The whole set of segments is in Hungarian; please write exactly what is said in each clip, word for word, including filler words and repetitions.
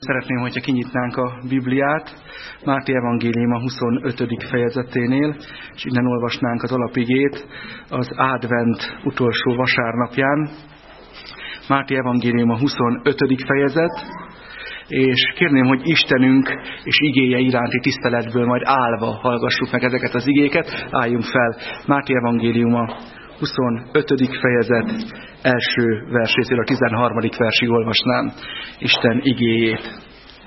szeretném, hogyha kinyitnánk a Bibliát Máté evangéliuma huszonötödik fejezeténél, és innen olvasnánk az alapigét az advent utolsó vasárnapján. Máté evangéliuma huszonötödik fejezet, és kérném, hogy Istenünk és igéje iránti tiszteletből majd állva hallgassuk meg ezeket az igéket. Álljunk fel, Máté evangéliuma huszonötödik fejezet első versétől a tizenharmadik versig olvasnám Isten igéjét.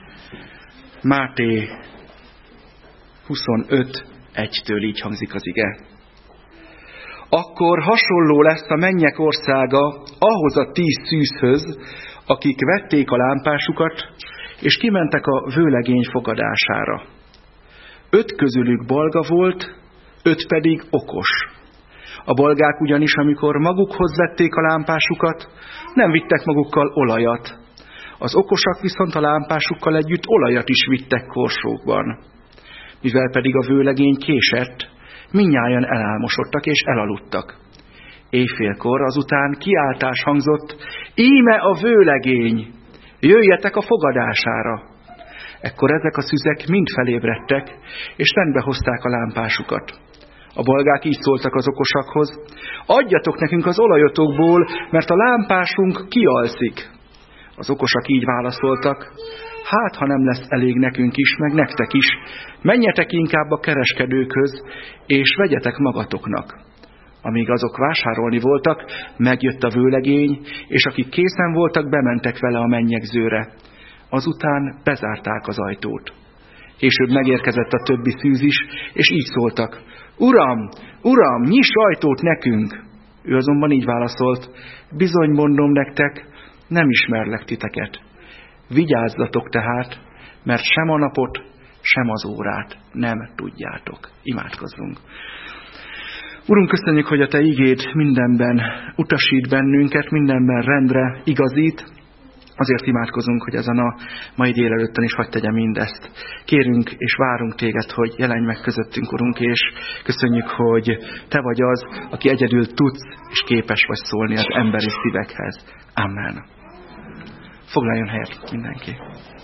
Máté huszonöt egytől így hangzik az ige. Akkor hasonló lesz a mennyek országa ahhoz a tíz szűzhöz, akik vették a lámpásukat, és kimentek a vőlegény fogadására. Öt közülük balga volt, öt pedig okos. A balgák ugyanis, amikor magukhoz vették a lámpásukat, nem vittek magukkal olajat. Az okosak viszont a lámpásukkal együtt olajat is vittek korsókban. Mivel pedig a vőlegény késett, mindnyájan elálmosodtak és elaludtak. Éjfélkor azután kiáltás hangzott, íme a vőlegény, jöjjetek a fogadására. Ekkor ezek a szüzek mind felébredtek, és rendbe hozták a lámpásukat. A balgák így szóltak az okosakhoz, adjatok nekünk az olajotokból, mert a lámpásunk kialszik. Az okosak így válaszoltak, hát ha nem lesz elég nekünk is, meg nektek is, menjetek inkább a kereskedőkhöz, és vegyetek magatoknak. Amíg azok vásárolni voltak, megjött a vőlegény, és akik készen voltak, bementek vele a mennyegzőre. Azután bezárták az ajtót. Később megérkezett a többi szűz is, és így szóltak, Uram, Uram, nyiss ajtót nekünk! Ő azonban így válaszolt, bizony mondom nektek, nem ismerlek titeket. Vigyázzatok tehát, mert sem a napot, sem az órát nem tudjátok. Imádkozzunk. Urunk, köszönjük, hogy a Te igéd mindenben utasít bennünket, mindenben rendre igazít. Azért imádkozunk, hogy ezen a mai délelőttön is hadd tegye mindezt. Kérünk és várunk Téged, hogy jelenj meg közöttünk, Urunk, és köszönjük, hogy Te vagy az, aki egyedül tudsz és képes vagy szólni az emberi szívekhez. Amen. Foglaljon helyet mindenki.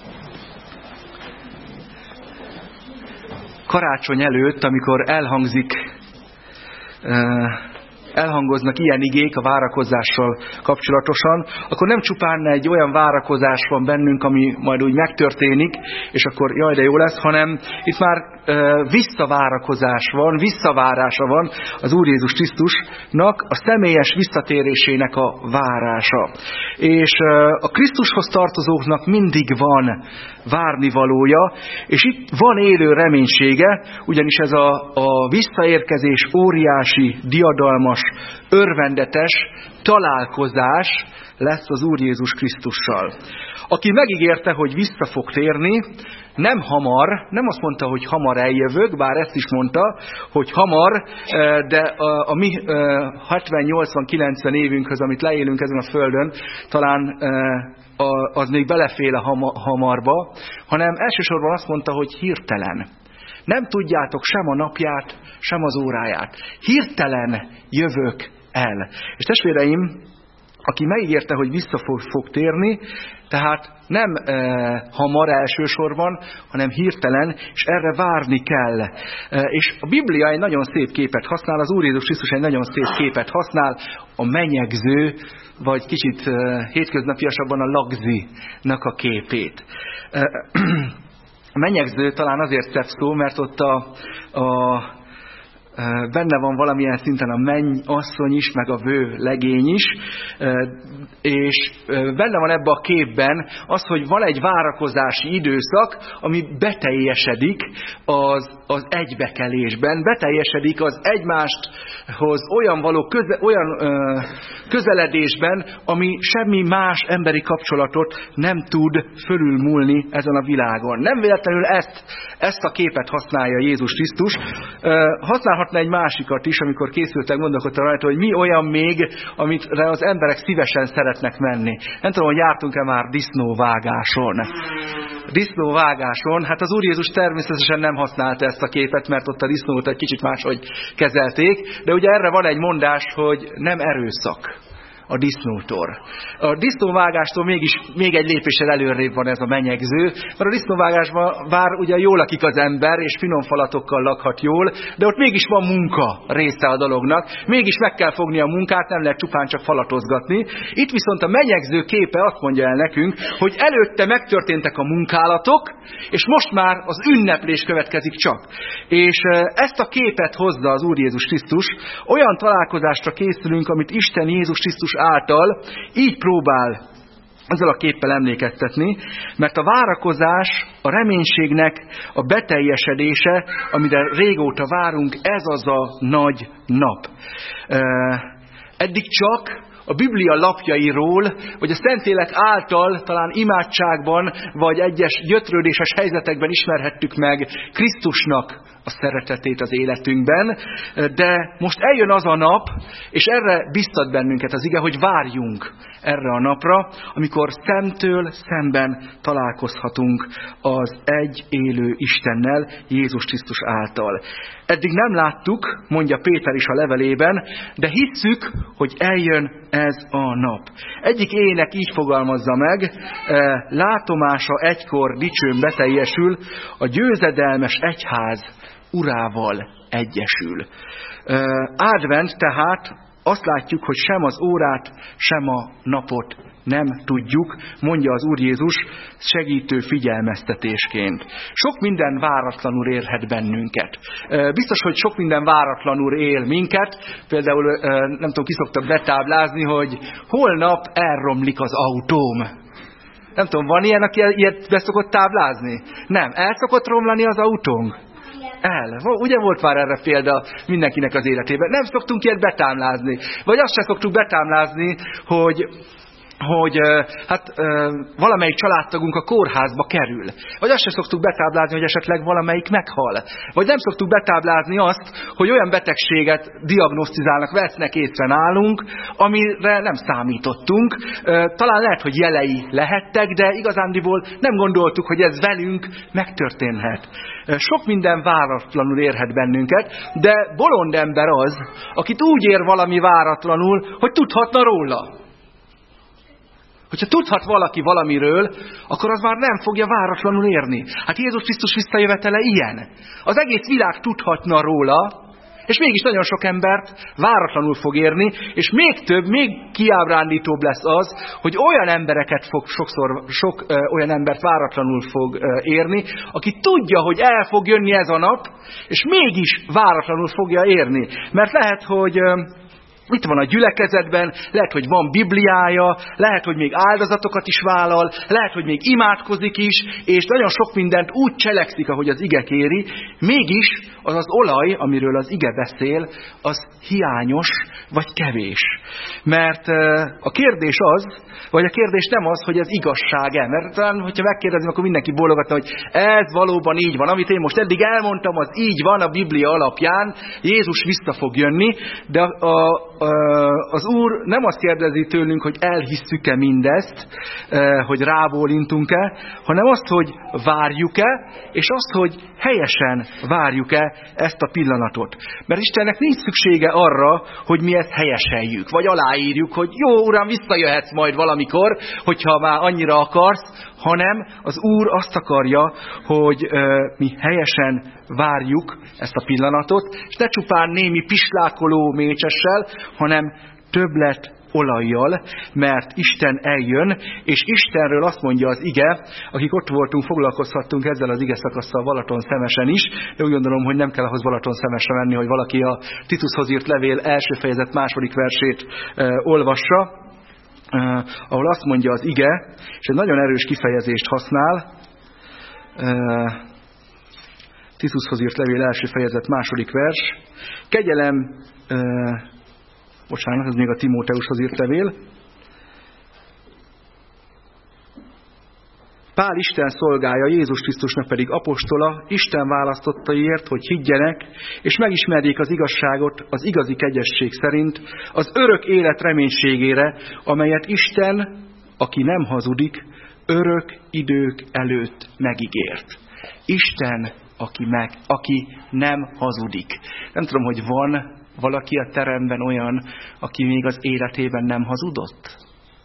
Karácsony előtt, amikor elhangzik, elhangoznak ilyen igék a várakozással kapcsolatosan, akkor nem csupán egy olyan várakozás van bennünk, ami majd úgy megtörténik, és akkor jaj, de jó lesz, hanem itt már uh, visszavárakozás van, visszavárása van az Úr Jézus Krisztusnak, a személyes visszatérésének a várása. És uh, a Krisztushoz tartozóknak mindig van várnivalója, és itt van élő reménysége, ugyanis ez a, a visszaérkezés óriási, diadalmas, örvendetes találkozás lesz az Úr Jézus Krisztussal. Aki megígérte, hogy vissza fog térni, nem hamar, nem azt mondta, hogy hamar eljövök, bár ezt is mondta, hogy hamar, de a, a mi hetven-nyolcvan-kilencven évünkhöz, amit leélünk ezen a földön, talán az még belefél a hamarba, hanem elsősorban azt mondta, hogy hirtelen. Nem tudjátok sem a napját, sem az óráját. Hirtelen jövök el. És testvéreim, aki megígérte, hogy vissza fog, fog térni, tehát nem e, hamar elsősorban, hanem hirtelen, és erre várni kell. E, és a Biblia egy nagyon szép képet használ, az Úr Jézus Krisztus egy nagyon szép képet használ, a menyegző, vagy kicsit e, hétköznapiasabban a lagzinak a képét. E, A menyegző talán azért szebb szó, mert ott a, a, benne van valamilyen szinten a mennyasszony is, meg a vő legény is, és benne van ebben a képben az, hogy van egy várakozási időszak, ami beteljesedik az, az egybekelésben, beteljesedik az egymáshoz olyan való köze, olyan ö, közeledésben, ami semmi más emberi kapcsolatot nem tud fölülmúlni ezen a világon. Nem véletlenül ezt, ezt a képet használja Jézus Krisztus. Használhatna egy másikat is, amikor készültek, gondolkodtam rajta, hogy mi olyan még, amire az emberek szívesen szeretnek menni. Nem tudom, hogy jártunk-e már disznóvágáson. Disznóvágáson, hát az Úr Jézus természetesen nem használta ezt a képet, mert ott a disznót egy kicsit máshogy kezelték, de ugye erre van egy mondás, hogy nem erőszak a disznótor. A disznóvágástól mégis még egy lépéssel előrébb van ez a menyegző, mert a disznóvágásban bár ugye jól lakik az ember, és finom falatokkal lakhat jól, de ott mégis van munka része a dolognak, mégis meg kell fogni a munkát, nem lehet csupán csak falatozgatni. Itt viszont a menyegző képe azt mondja el nekünk, hogy előtte megtörténtek a munkálatok, és most már az ünneplés következik csak. És ezt a képet hozza az Úr Jézus Krisztus, olyan találkozásra készülünk, amit Isten Jézus Krisztus által így próbál ezzel a képpel emlékeztetni, mert a várakozás, a reménységnek a beteljesedése, amire régóta várunk, ez az a nagy nap. Eddig csak a Biblia lapjairól, vagy a Szentlélek által talán imádságban, vagy egyes gyötrődéses helyzetekben ismerhettük meg Krisztusnak a szeretetét az életünkben, de most eljön az a nap, és erre biztat bennünket az ige, hogy várjunk erre a napra, amikor szemtől szemben találkozhatunk az egy élő Istennel, Jézus Krisztus által. Eddig nem láttuk, mondja Péter is a levelében, de hisszük, hogy eljön ez a nap. Egyik ének így fogalmazza meg, látomása egykor dicsőn beteljesül, a győzedelmes egyház urával egyesül. Advent tehát azt látjuk, hogy sem az órát, sem a napot nem tudjuk, mondja az Úr Jézus segítő figyelmeztetésként. Sok minden váratlanul érhet bennünket. Biztos, hogy sok minden váratlanul él minket. Például nem tudom, ki szoktak betáblázni, hogy holnap elromlik az autóm. Nem tudom, van ilyen, aki ilyet beszokott táblázni? Nem. El szokott romlani az autónk? El. Ugye volt már erre példa mindenkinek az életében. Nem szoktunk ilyet betámlázni. Vagy azt sem szoktuk betámlázni, hogy, hogy hát valamelyik családtagunk a kórházba kerül. Vagy azt sem szoktuk betáblázni, hogy esetleg valamelyik meghal. Vagy nem szoktuk betáblázni azt, hogy olyan betegséget diagnosztizálnak, vesznek észre nálunk, amire nem számítottunk. Talán lehet, hogy jelei lehettek, de igazándiból nem gondoltuk, hogy ez velünk megtörténhet. Sok minden váratlanul érhet bennünket, de bolond ember az, akit úgy ér valami váratlanul, hogy tudhatna róla. Hogyha tudhat valaki valamiről, akkor az már nem fogja váratlanul érni. Hát Jézus Krisztus visszajövetele ilyen. Az egész világ tudhatna róla, és mégis nagyon sok embert váratlanul fog érni, és még több, még kiábrándítóbb lesz az, hogy olyan embereket fog sokszor, sok ö, olyan embert váratlanul fog ö, érni, aki tudja, hogy el fog jönni ez a nap, és mégis váratlanul fogja érni. Mert lehet, hogy... Ö, Itt van a gyülekezetben, lehet, hogy van Bibliája, lehet, hogy még áldozatokat is vállal, lehet, hogy még imádkozik is, és nagyon sok mindent úgy cselekszik, ahogy az ige kéri, mégis az az olaj, amiről az ige beszél, az hiányos vagy kevés. Mert a kérdés az, vagy a kérdés nem az, hogy ez igazság-e. Mert talán, hogyha megkérdezem, akkor mindenki bólogatna, hogy ez valóban így van. Amit én most eddig elmondtam, az így van a Biblia alapján, Jézus vissza fog jönni, de a, a, az Úr nem azt kérdezi tőlünk, hogy elhisszük-e mindezt, hogy rábólintunk-e, hanem azt, hogy várjuk-e, és azt, hogy helyesen várjuk-e ezt a pillanatot. Mert Istennek nincs szüksége arra, hogy mi ezt helyeseljük, vagy aláírjuk, hogy jó, Uram, visszajöhetsz majd valamikor, hogyha már annyira akarsz, hanem az Úr azt akarja, hogy ö, mi helyesen várjuk ezt a pillanatot, és ne csupán némi pislákoló mécsessel, hanem többlet olajjal, mert Isten eljön, és Istenről azt mondja az ige, akik ott voltunk, foglalkozhattunk ezzel az ige szakasszal Balaton Szemesen is, de úgy gondolom, hogy nem kell ahhoz Balaton Szemesre menni, hogy valaki a Titushoz írt levél első fejezet második versét uh, olvassa, Uh, ahol azt mondja az ige, és egy nagyon erős kifejezést használ, uh, Titushoz írt levél első fejezet második vers, kegyelem, uh, bocsánat, ez még a Timóteushoz írt levél, Pál Isten szolgája, Jézus Krisztusnak pedig apostola, Isten választottaiért, hogy higgyenek, és megismerjék az igazságot az igazi kegyesség szerint, az örök élet reménységére, amelyet Isten, aki nem hazudik, örök idők előtt megígért. Isten, aki, meg, aki nem hazudik. Nem tudom, hogy van valaki a teremben olyan, aki még az életében nem hazudott?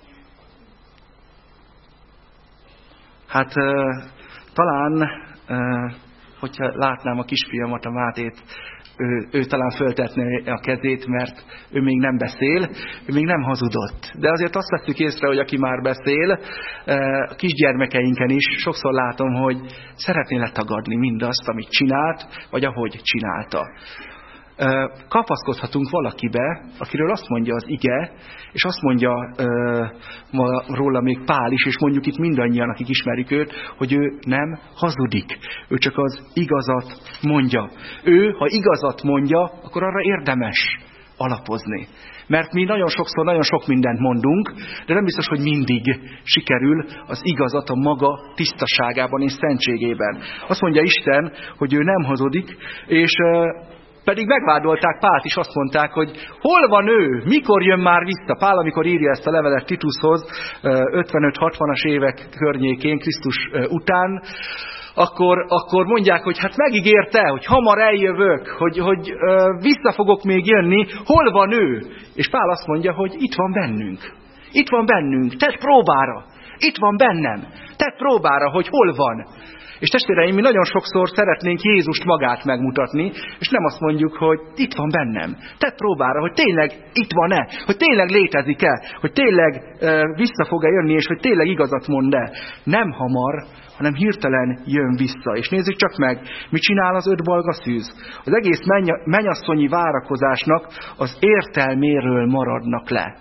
Hát talán, hogyha látnám a kisfiamat, a Mátét, ő, ő talán föltetné a kezét, mert ő még nem beszél, ő még nem hazudott. De azért azt vesszük észre, hogy aki már beszél, a kisgyermekeinken is sokszor látom, hogy szeretné letagadni mindazt, amit csinált, vagy ahogy csinálta. Kapaszkodhatunk valakibe, akiről azt mondja az ige, és azt mondja róla még Pál is, és mondjuk itt mindannyian, akik ismerik őt, hogy ő nem hazudik. Ő csak az igazat mondja. Ő, ha igazat mondja, akkor arra érdemes alapozni. Mert mi nagyon sokszor nagyon sok mindent mondunk, de nem biztos, hogy mindig sikerül az igazat a maga tisztaságában és szentségében. Azt mondja Isten, hogy ő nem hazudik, és pedig megvádolták Pált is, azt mondták, hogy hol van ő, mikor jön már vissza. Pál, amikor írja ezt a levelet Titushoz, ötvenöt-hatvanas évek környékén, Krisztus után, akkor, akkor mondják, hogy hát megígérte, hogy hamar eljövök, hogy, hogy vissza fogok még jönni, hol van ő? És Pál azt mondja, hogy itt van bennünk. Itt van bennünk, tedd próbára. Itt van bennem, tedd próbára, hogy hol van. És testvéreim, mi nagyon sokszor szeretnénk Jézust magát megmutatni, és nem azt mondjuk, hogy itt van bennem. Tedd próbára, hogy tényleg itt van-e, hogy tényleg létezik-e, hogy tényleg e, vissza fog-e jönni, és hogy tényleg igazat mond-e. Nem hamar, hanem hirtelen jön vissza. És nézzük csak meg, mit csinál az öt balga szűz. Az egész mennyasszonyi várakozásnak az értelméről maradnak le.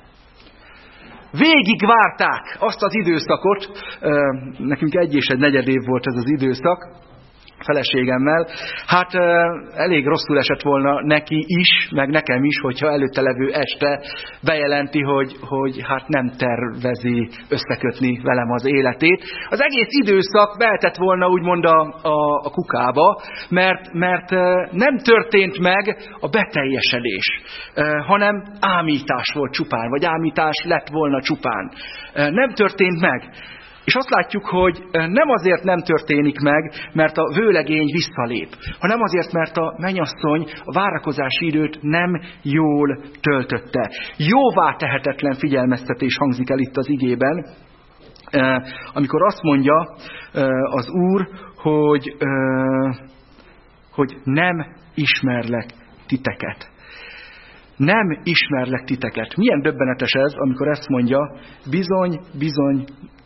Végig várták azt az időszakot, nekünk egy és egy negyed év volt ez az időszak, feleségemmel. Hát elég rosszul esett volna neki is, meg nekem is, hogyha előtte levő este bejelenti, hogy, hogy hát nem tervezi összekötni velem az életét. Az egész időszak behetett volna úgymond a, a, a kukába, mert, mert nem történt meg a beteljesedés, hanem ámítás volt csupán, vagy ámítás lett volna csupán. Nem történt meg. És azt látjuk, hogy nem azért nem történik meg, mert a vőlegény visszalép, hanem azért, mert a mennyasszony a várakozási időt nem jól töltötte. Jóvá tehetetlen figyelmeztetés hangzik el itt az igében, amikor azt mondja az Úr, hogy, hogy nem ismerlek titeket. Nem ismerlek titeket. Milyen döbbenetes ez, amikor ezt mondja, bizony, bizony,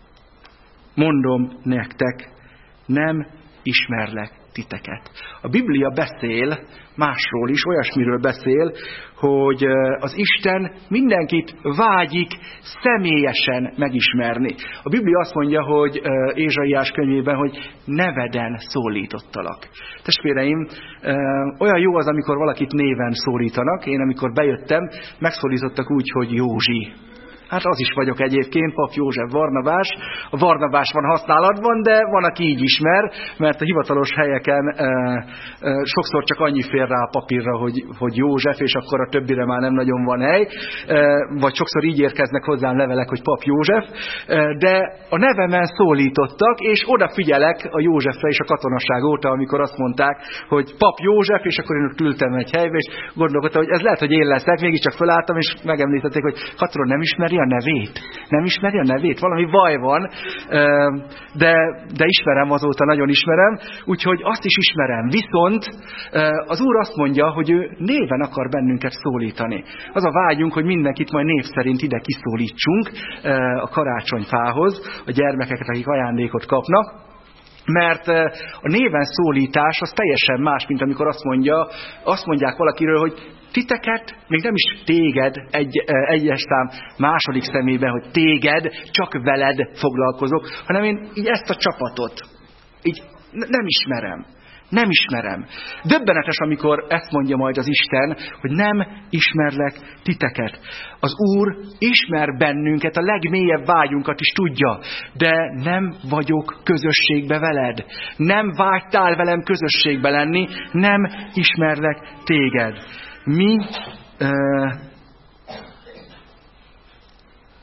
mondom nektek, nem ismerlek titeket. A Biblia beszél másról is, olyasmiről beszél, hogy az Isten mindenkit vágyik személyesen megismerni. A Biblia azt mondja, hogy Ézsaiás könyvében, hogy neveden szólítottalak. Testvéreim, olyan jó az, amikor valakit néven szólítanak. Én, amikor bejöttem, megszólítottak úgy, hogy Józsi. Hát az is vagyok egyébként, Pap József Varnabás. A Varnabás van használatban, de van, aki így ismer, mert a hivatalos helyeken e, e, sokszor csak annyi fér rá a papírra, hogy, hogy József, és akkor a többire már nem nagyon van hely. E, vagy sokszor így érkeznek hozzám levelek, hogy Pap József. E, de a nevemen szólítottak, és odafigyelek a Józsefre és a katonaság óta, amikor azt mondták, hogy Pap József, és akkor én ott ültem egy helybe, és gondolkodtam, hogy ez lehet, hogy én leszek. Mégiscsak felálltam, és megemlítették, hogy katona nem ismeri a nevét. Nem ismeri a nevét? Valami baj van, de, de ismerem azóta, nagyon ismerem, úgyhogy azt is ismerem. Viszont az Úr azt mondja, hogy ő néven akar bennünket szólítani. Az a vágyunk, hogy mindenkit majd név szerint ide kiszólítsunk a karácsonyfához, a gyermekeket, akik ajándékot kapnak. Mert a néven szólítás az teljesen más, mint amikor azt mondja, azt mondják valakiről, hogy titeket, még nem is téged, egy, egyes szám második szemében, hogy téged, csak veled foglalkozok, hanem én így ezt a csapatot így nem ismerem. Nem ismerem. Döbbenetes, amikor ezt mondja majd az Isten, hogy nem ismerlek titeket. Az Úr ismer bennünket, a legmélyebb vágyunkat is tudja, de nem vagyok közösségbe veled. Nem vágytál velem közösségbe lenni, nem ismerlek téged. Mi... Uh,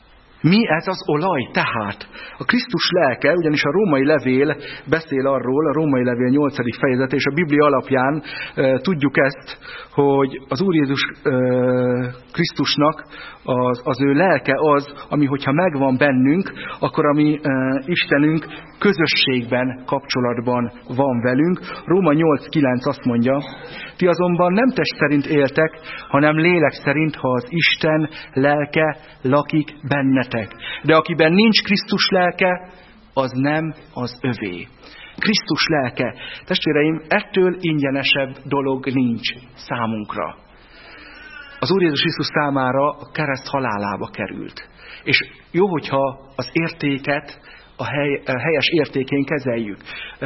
Mi ez az olaj tehát? A Krisztus lelke, ugyanis a római levél beszél arról, a római levél nyolcadik fejezete, és a Biblia alapján e, tudjuk ezt, hogy az Úr Jézus e, Krisztusnak az, az ő lelke az, ami hogyha megvan bennünk, akkor a mi e, Istenünk közösségben, kapcsolatban van velünk. Róma nyolc kilenc azt mondja, ti azonban nem test szerint éltek, hanem lélek szerint, ha az Isten lelke lakik bennetek. De akiben nincs Krisztus lelke, az nem az övé. Krisztus lelke. Testvéreim, ettől ingyenesebb dolog nincs számunkra. Az Úr Jézus Krisztus számára a kereszt halálába került. És jó, hogyha az értéket a, hely, a helyes értékén kezeljük.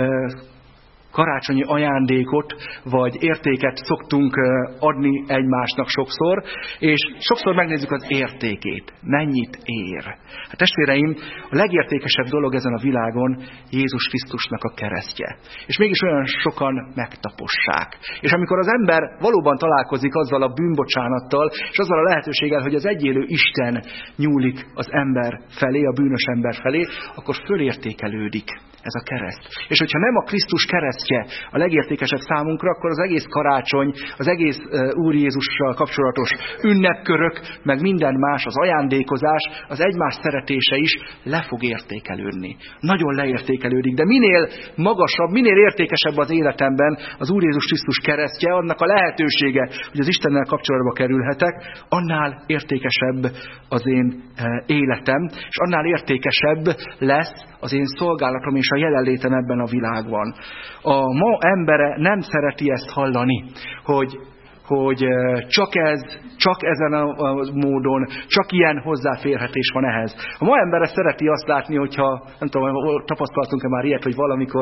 Karácsonyi ajándékot, vagy értéket szoktunk adni egymásnak sokszor, és sokszor megnézzük az értékét. Mennyit ér? Hát testvéreim, a legértékesebb dolog ezen a világon Jézus Krisztusnak a keresztje. És mégis olyan sokan megtapossák. És amikor az ember valóban találkozik azzal a bűnbocsánattal, és azzal a lehetőséggel, hogy az egyélő Isten nyúlik az ember felé, a bűnös ember felé, akkor fölértékelődik ez a kereszt. És hogyha nem a Krisztus keresztje a legértékesebb számunkra, akkor az egész karácsony, az egész Úr Jézussal kapcsolatos ünnepkörök, meg minden más, az ajándékozás, az egymás szeretése is le fog értékelődni. Nagyon leértékelődik, de minél magasabb, minél értékesebb az életemben az Úr Jézus Krisztus keresztje, annak a lehetősége, hogy az Istennel kapcsolatba kerülhetek, annál értékesebb az én életem, és annál értékesebb lesz az én szolgálatom és a jelenlétem ebben a világban. A ma embere nem szereti ezt hallani, hogy, hogy csak ez, csak ezen a módon, csak ilyen hozzáférhetés van ehhez. A ma embere szereti azt látni, hogyha, nem tudom, tapasztaltunk-e már ilyet, hogy valamikor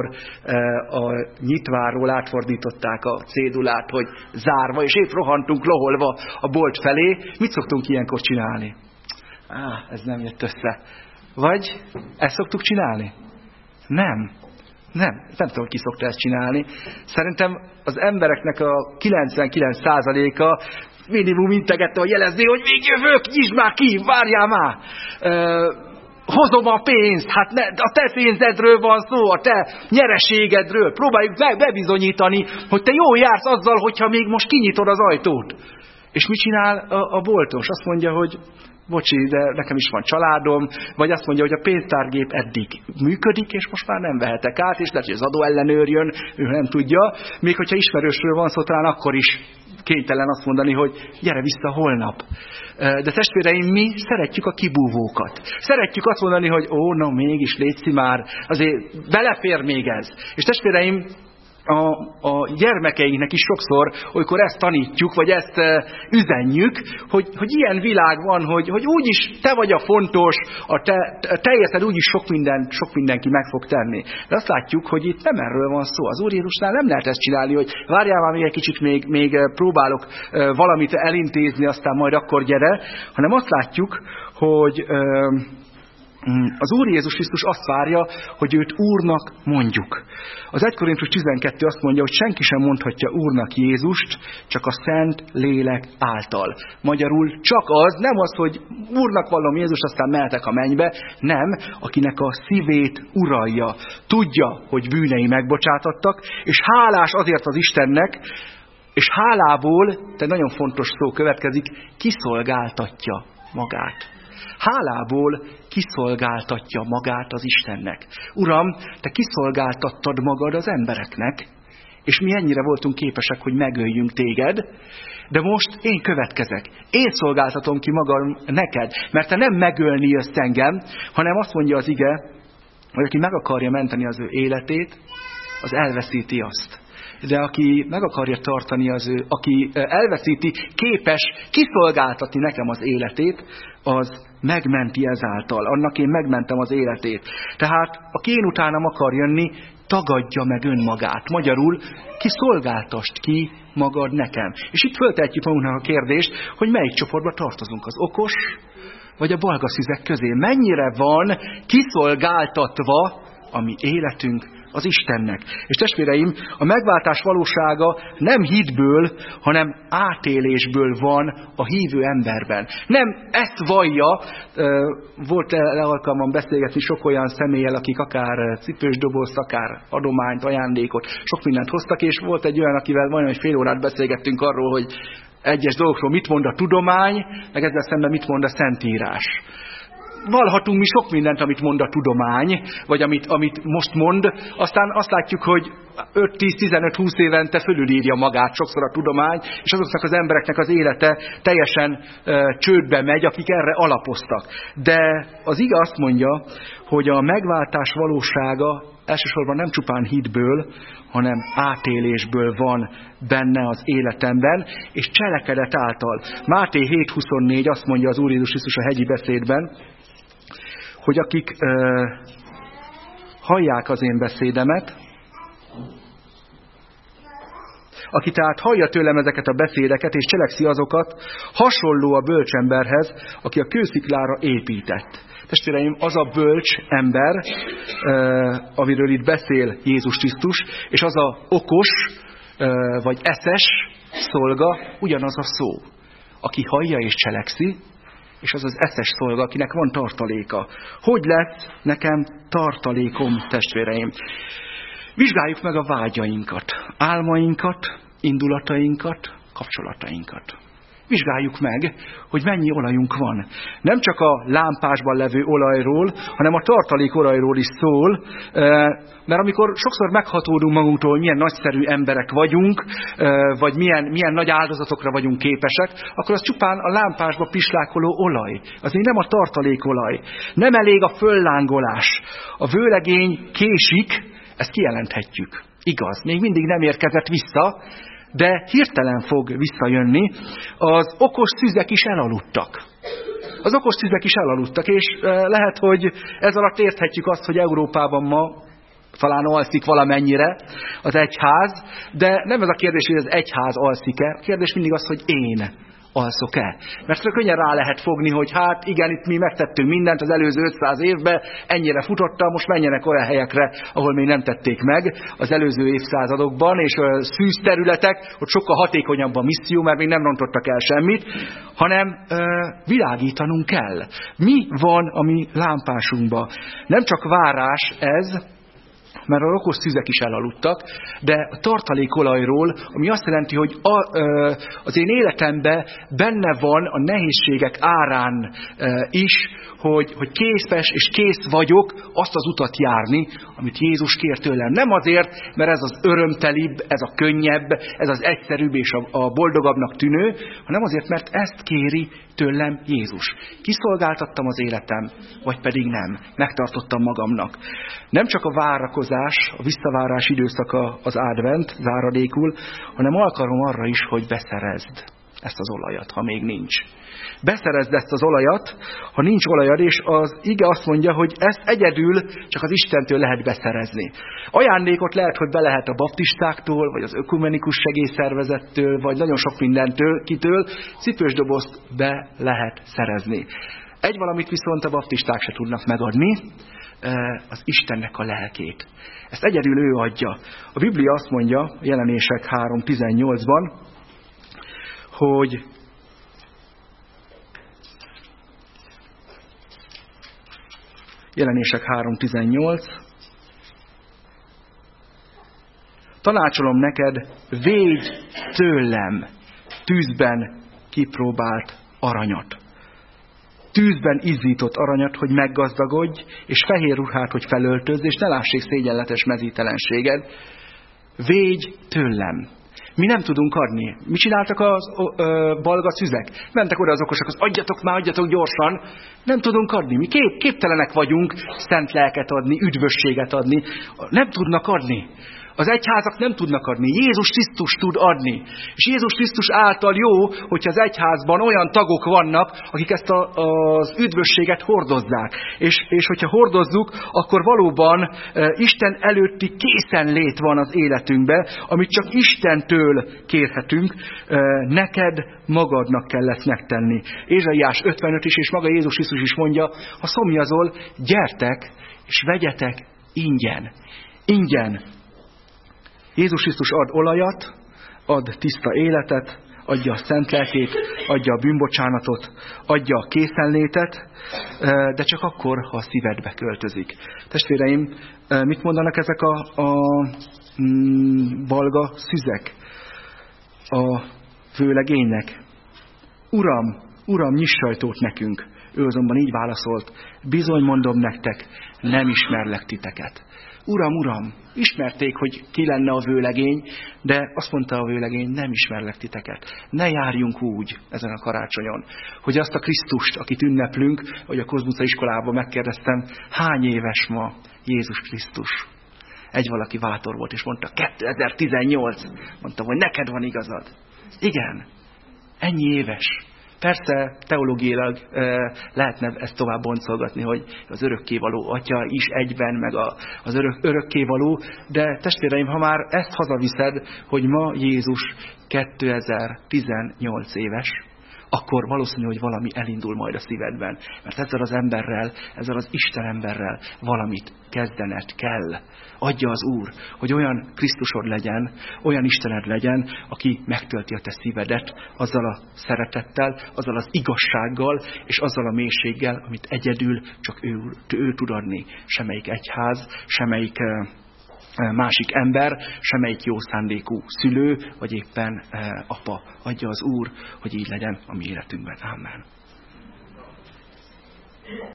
a nyitváról átfordították a cédulát, hogy zárva, és épp rohantunk loholva a bolt felé. Mit szoktunk ilyenkor csinálni? Á, ez nem jött össze. Vagy ezt szoktuk csinálni? Nem. Nem. Nem tudom, ki szokta ezt csinálni. Szerintem az embereknek a kilencvenkilenc százaléka minimum integette, hogy jelezni, hogy még jövök, nyisd már ki, várjál már. Ö, hozom a pénzt, hát ne, a te pénzedről van szó, a te nyereségedről. Próbáljuk be, bebizonyítani, hogy te jól jársz azzal, hogyha még most kinyitod az ajtót. És mit csinál a, a boltos? Azt mondja, hogy bocsi, de nekem is van családom, vagy azt mondja, hogy a pénztárgép eddig működik, és most már nem vehetek át, és lehet, hogy az adóellenőr jön, ő nem tudja. Még hogyha ismerősről van szó, talán akkor is kénytelen azt mondani, hogy gyere vissza holnap. De testvéreim, mi szeretjük a kibúvókat. Szeretjük azt mondani, hogy ó, na mégis létszi már, azért belefér még ez. És testvéreim, A, a gyermekeinknek is sokszor, olykor ezt tanítjuk, vagy ezt e, üzenjük, hogy, hogy ilyen világ van, hogy, hogy úgyis te vagy a fontos, a te, te érted, úgyis sok, minden, sok mindenki meg fog tenni. De azt látjuk, hogy itt nem erről van szó. Az Úr Jézusnál nem lehet ezt csinálni, hogy várjál már még egy kicsit, még, még próbálok e, valamit elintézni, aztán majd akkor gyere, hanem azt látjuk, hogy E, az Úr Jézus Krisztus azt várja, hogy őt Úrnak mondjuk. Az egy Korintus tizenkettő azt mondja, hogy senki sem mondhatja Úrnak Jézust, csak a Szent Lélek által. Magyarul csak az, nem az, hogy Úrnak vallom Jézust, aztán mehetek a mennybe, nem, akinek a szívét uralja. Tudja, hogy bűnei megbocsátattak, és hálás azért az Istennek, és hálából, tehát nagyon fontos szó következik, kiszolgáltatja magát. Hálából kiszolgáltatja magát az Istennek. Uram, te kiszolgáltattad magad az embereknek, és mi ennyire voltunk képesek, hogy megöljünk téged, de most én következek. Én szolgáltatom ki magam neked, mert te nem megölni jössz engem, hanem azt mondja az ige, hogy aki meg akarja menteni az ő életét, az elveszíti azt. De aki meg akarja tartani az ő, aki elveszíti, képes kiszolgáltatni nekem az életét, az megmenti ezáltal. Annak én megmentem az életét. Tehát aki én utánam akar jönni, tagadja meg önmagát. Magyarul kiszolgáltasd ki magad nekem. És itt föltehetjük magunknak a kérdést, hogy melyik csoportba tartozunk, az okos vagy a balgaszüzek közé. Mennyire van kiszolgáltatva a mi életünk az Istennek. És testvéreim, a megváltás valósága nem hitből, hanem átélésből van a hívő emberben. Nem ezt vallja, volt alkalmam beszélgetni sok olyan személlyel, akik akár cipős dobozt, akár adományt, ajándékot, sok mindent hoztak, és volt egy olyan, akivel majdnem egy fél órát beszélgettünk arról, hogy egyes dolgokról mit mond a tudomány, meg ezzel szemben mit mond a Szentírás. Vallhatunk mi sok mindent, amit mond a tudomány, vagy amit, amit most mond, aztán azt látjuk, hogy öt-tíz-tizenöt-húsz évente fölülírja magát sokszor a tudomány, és azoknak az embereknek az élete teljesen uh, csődbe megy, akik erre alapoztak. De az ige azt mondja, hogy a megváltás valósága elsősorban nem csupán hitből, hanem átélésből van benne az életemben, és cselekedet által. Máté hét huszonnégy azt mondja az Úr Jézus Krisztus a hegyi beszédben, hogy akik uh, hallják az én beszédemet, aki tehát hallja tőlem ezeket a beszédeket, és cselekszi azokat, hasonló a bölcsemberhez, aki a kősziklára épített. Testvéreim, az a bölcs ember, uh, amiről itt beszél Jézus Krisztus, és az a okos, uh, vagy eszes szolga, ugyanaz a szó. Aki hallja és cselekszi, és az az eszes szolga, akinek van tartaléka. Hogy lesz nekem tartalékom, testvéreim? Vizsgáljuk meg a vágyainkat, álmainkat, indulatainkat, kapcsolatainkat. Vizsgáljuk meg, hogy mennyi olajunk van. Nem csak a lámpásban levő olajról, hanem a tartalék olajról is szól, mert amikor sokszor meghatódunk magunktól, hogy milyen nagyszerű emberek vagyunk, vagy milyen, milyen nagy áldozatokra vagyunk képesek, akkor az csupán a lámpásba pislákoló olaj. Az még nem a tartalékolaj. Nem elég a föllángolás. A vőlegény késik, ezt kijelenthetjük. Igaz, még mindig nem érkezett vissza, de hirtelen fog visszajönni. Az okos szüzek is elaludtak. Az okos szüzek is elaludtak, és lehet, hogy ez alatt érthetjük azt, hogy Európában ma talán alszik valamennyire az egyház, de nem ez a kérdés, hogy az egyház alszik-e. A kérdés mindig az, hogy én alszok-e. Mert könnyen rá lehet fogni, hogy hát igen, itt mi megtettünk mindent az előző ötszáz évben, ennyire futottam, most menjenek olyan helyekre, ahol még nem tették meg az előző évszázadokban, és a szűz területek, hogy sokkal hatékonyabb a misszió, mert még nem rontottak el semmit, hanem ö, világítanunk kell. Mi van a mi lámpásunkban? Nem csak várás ez, mert a okos szüzek is elaludtak, de a tartalékolajról, ami azt jelenti, hogy a, ö, az én életemben benne van a nehézségek árán ö, is, hogy, hogy készpes és kész vagyok azt az utat járni, amit Jézus kér tőlem. Nem azért, mert ez az örömtelibb, ez a könnyebb, ez az egyszerűbb és a, a boldogabbnak tűnő, hanem azért, mert ezt kéri tőlem Jézus. Kiszolgáltattam az életem, vagy pedig nem. Megtartottam magamnak. Nem csak a várakozás, a visszavárás időszaka az advent záradékul, hanem alkalom arra is, hogy beszerezd ezt az olajat, ha még nincs. Beszerezd ezt az olajat, ha nincs olajad, és az ige azt mondja, hogy ezt egyedül csak az Istentől lehet beszerezni. Ajándékot lehet, hogy be lehet a baptistáktól, vagy az ökumenikus segélyszervezettől, vagy nagyon sok mindentől, kitől, cipős dobozt be lehet szerezni. Egy valamit viszont a baptisták se tudnak megadni, az Istennek a lelkét. Ezt egyedül ő adja. A Biblia azt mondja, Jelenések három tizennyolcban, hogy Jelenések három tizennyolc. Tanácsolom neked, védj tőlem tűzben kipróbált aranyat. Tűzben izzított aranyat, hogy meggazdagodj, és fehér ruhát, hogy felöltözz, és ne lássék szégyenletes mezítelenséged. Védj tőlem. Mi nem tudunk adni. Mi csináltak az ö, balga szüzek? Mentek oda az okosak, az adjatok már, adjatok gyorsan. Nem tudunk adni. Mi kép, képtelenek vagyunk szent lelket adni, üdvösséget adni. Nem tudnak adni. Az egyházak nem tudnak adni. Jézus Krisztus tud adni. És Jézus Krisztus által jó, hogyha az egyházban olyan tagok vannak, akik ezt a, az üdvösséget hordozzák. És, és hogyha hordozzuk, akkor valóban e, Isten előtti készenlét van az életünkben, amit csak Istentől kérhetünk, e, neked magadnak kell ezt megtenni. Ézsaiás ötvenöt is, és maga Jézus Krisztus is mondja, ha szomjazol, gyertek, és vegyetek ingyen. ingyen. Jézus Krisztus ad olajat, ad tiszta életet, adja a szent lelkét, adja a bűnbocsánatot, adja a készenlétet, de csak akkor, ha a szívedbe költözik. Testvéreim, mit mondanak ezek a, a mm, balga szüzek a vőlegénynek? Uram, Uram, nyiss ajtót nekünk. Ő azonban így válaszolt, bizony mondom nektek, nem ismerlek titeket. Uram, Uram, ismerték, hogy ki lenne a vőlegény, de azt mondta a vőlegény, nem ismerlek titeket. Ne járjunk úgy ezen a karácsonyon, hogy azt a Krisztust, akit ünneplünk, hogy a Kozbuca iskolában megkérdeztem, hány éves ma Jézus Krisztus? Egy valaki bátor volt, és mondta, kétezer-tizennyolc. Mondtam, hogy neked van igazad. Igen, ennyi éves. Persze teológiailag e, lehetne ezt tovább boncolgatni, hogy az örökkévaló atya is egyben, meg a, az örök, örökkévaló, de testvéreim, ha már ezt hazaviszed, hogy ma Jézus kétezer-tizennyolc éves, akkor valószínű, hogy valami elindul majd a szívedben. Mert ezzel az emberrel, ezzel az Isten emberrel valamit kezdened kell. Adja az Úr, hogy olyan Krisztusod legyen, olyan Istened legyen, aki megtölti a te szívedet azzal a szeretettel, azzal az igazsággal, és azzal a mélységgel, amit egyedül csak ő, ő tud adni. Semmelyik egyház, semmelyik másik ember, semmelyik jó szándékú szülő, vagy éppen apa. Adja az Úr, hogy így legyen a mi életünkben. Amen.